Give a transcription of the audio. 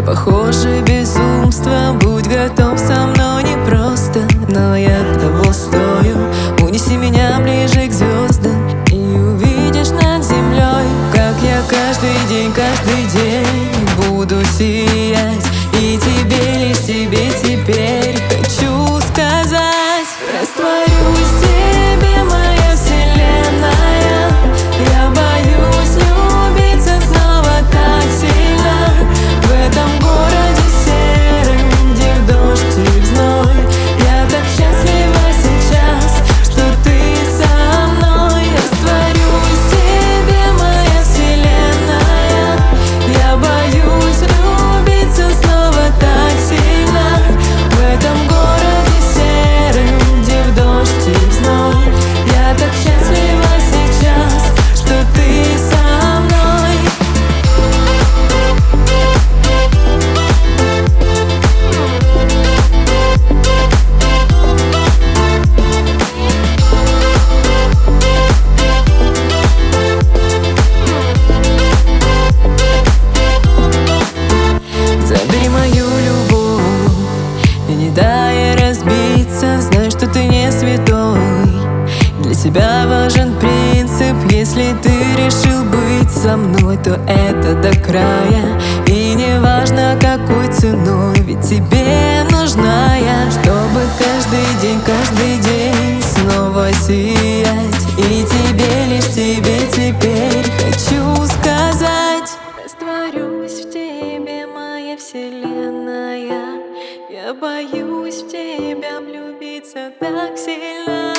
Похоже, безумство, будь готов со мной непросто, но я того стою. Унеси меня ближе к звездам и увидишь над землей, как я каждый день буду сиять. И тебе, лишь тебе теперь хочу сказать: растворюсь в тебе, моя вселенная. Я боюсь влюбиться снова так сильно в этом городе серым, где в дождь и в зной. Я так счастлива сейчас, что ты со мной. Растворюсь в тебе, моя вселенная. Я боюсь влюбиться снова так сильно в этом городе серым, где в дождь и в зной. Я так счастлива сейчас, что ты со мной. Забери мою любовь и не дай разбиться. Знай, что ты не святой. Для тебя важен принцип. Если ты решил быть со мной, то это до края. И не важно, какой ценой, ведь тебе нужна я, чтобы каждый день снова сиять. И тебе, лишь тебе теперь хочу сказать: растворюсь в тебе, моя вселенная. Я боюсь в тебя влюбиться так сильно.